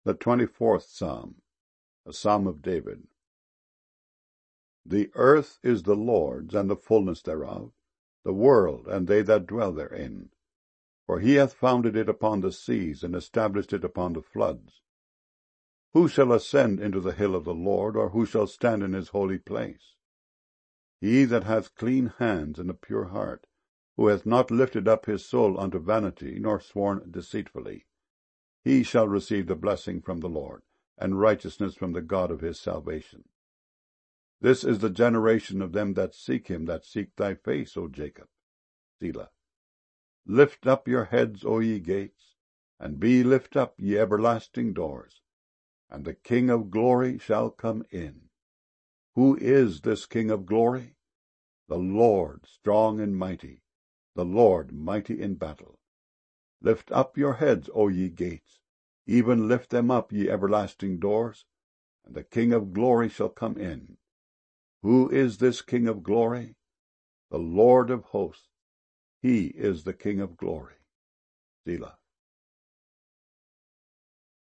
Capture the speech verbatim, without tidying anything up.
The twenty-fourth Psalm, a Psalm of David. The earth is the Lord's, and the fullness thereof, the world, and they that dwell therein. For he hath founded it upon the seas, and established it upon the floods. Who shall ascend into the hill of the Lord, or who shall stand in his holy place? He that hath clean hands and a pure heart, who hath not lifted up his soul unto vanity, nor sworn deceitfully, he shall receive the blessing from the Lord, and righteousness from the God of his salvation. This is the generation of them that seek him, that seek thy face, O Jacob. Selah. Lift up your heads, O ye gates, and be lift up, ye everlasting doors, and the King of glory shall come in. Who is this King of glory? The Lord strong and mighty, the Lord mighty in battle. Lift up your heads, O ye gates, even lift them up, ye everlasting doors, and the King of glory shall come in. Who is this King of glory? The Lord of hosts. He is the King of glory. Selah.